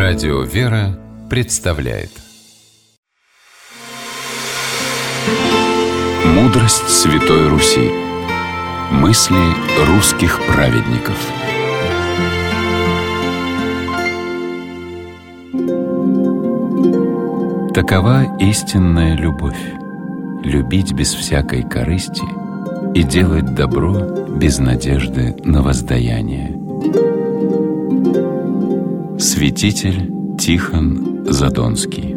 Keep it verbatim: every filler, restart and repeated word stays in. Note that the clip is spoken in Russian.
Радио «Вера» представляет Мудрость Святой Руси. Мысли русских праведников. Такова истинная любовь: любить без всякой корысти и делать добро без надежды на воздаяние. Святитель Тихон Задонский.